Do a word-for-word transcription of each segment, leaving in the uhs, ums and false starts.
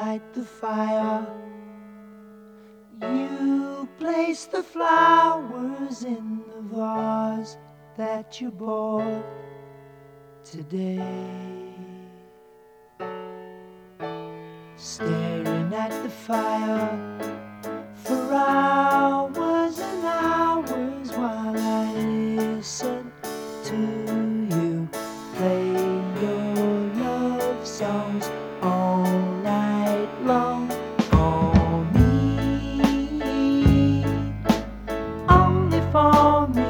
light the fire. You place the flowers in the vase that you bought today. Staring at the fire for hours and hours while I listen to you play your love songs all night long. For me, only for me.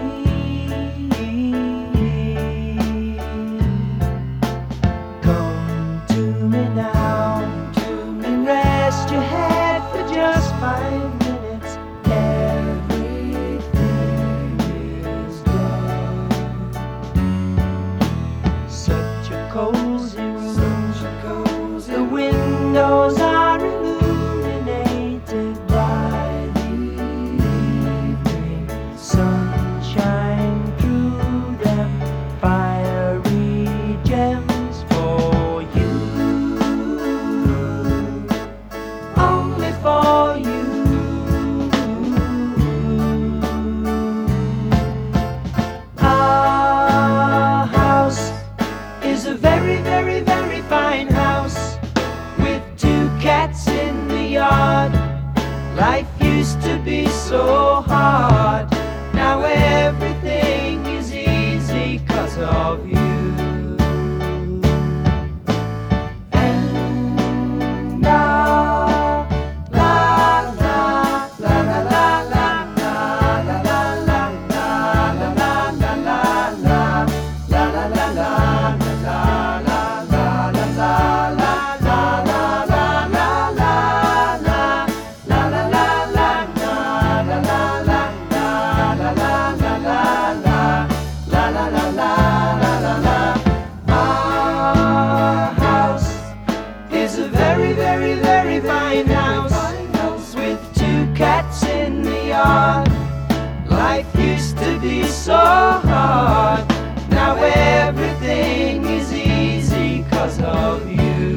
Come to me now, rest your head for just five minutes. Everything is done. Such a cozy room, such a cozy the windows are illuminated by the evening sunshine through them, fiery gems for you. For you, our house is a very, very, very fine house with two cats in the yard. Life used to be so hard, now everything is easy 'cause of you. Very, very, very fine house with two cats in the yard. Life used to be so hard, now everything is easy 'cause of you.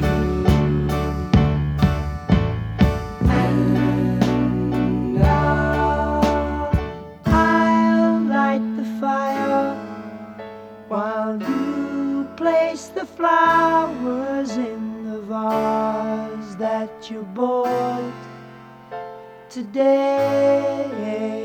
And now I'll light the fire while you place the flowers in the vase that you bought today.